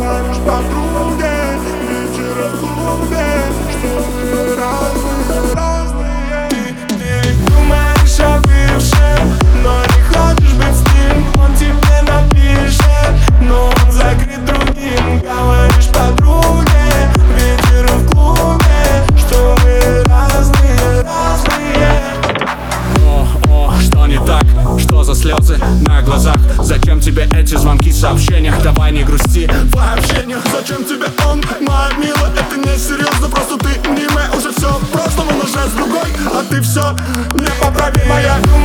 говоришь подруге вечером в клубе, что мы разные. Ты думаешь о бывшем, но не хочешь быть с ним. Он тебе напишет, но он закрыт другим. Говоришь подруге вечером в клубе, что мы разные, разные. Что не так? Что за слезы на глазах? Зачем тебе эти звонки, сообщения? Давай не грусти вообще не. Зачем тебе он, моя милая? Это не серьезно, просто ты мнимая. Уже все в прошлом, он уже с другой, а ты все непоправимая.